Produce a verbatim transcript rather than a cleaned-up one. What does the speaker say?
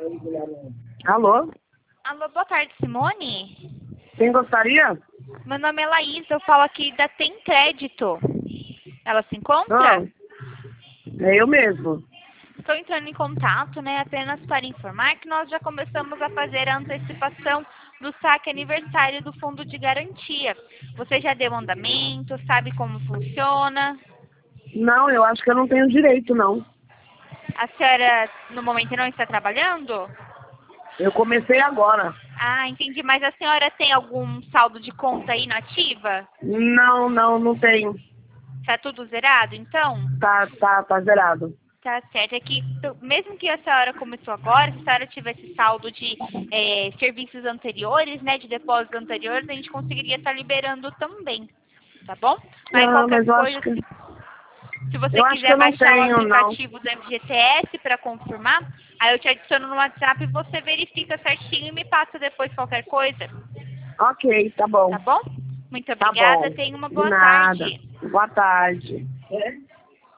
Alô? Alô, boa tarde, Simone. Quem gostaria? Meu nome é Laís, eu falo aqui da Tem Crédito. Ela se encontra? Não, é eu mesmo. Estou entrando em contato, né, apenas para informar que nós já começamos a fazer a antecipação do saque aniversário do fundo de garantia. Você já deu andamento, sabe como funciona? Não, eu acho que eu não tenho direito, não. A senhora, no momento, não está trabalhando? Eu comecei agora. Ah, entendi. Mas a senhora tem algum saldo de conta aí na ativa? Não, não, não tenho. Tá tudo zerado, então? Tá, tá, tá zerado. Tá certo. É que, tu- mesmo que a senhora começou agora, se a senhora tivesse saldo de eh, serviços anteriores, né, de depósitos anteriores, a gente conseguiria estar liberando também, tá bom? Mas Não, qualquer mas eu acho coisa, que se, se você eu acho que quiser eu não baixar o tenho, não. aplicativo do F G T S para confirmar, aí eu te adiciono no WhatsApp e você verifica certinho e me passa depois qualquer coisa, Ok, tá bom. tá bom? Muito Tá obrigada, bom. tenha uma De boa nada. tarde. Boa tarde.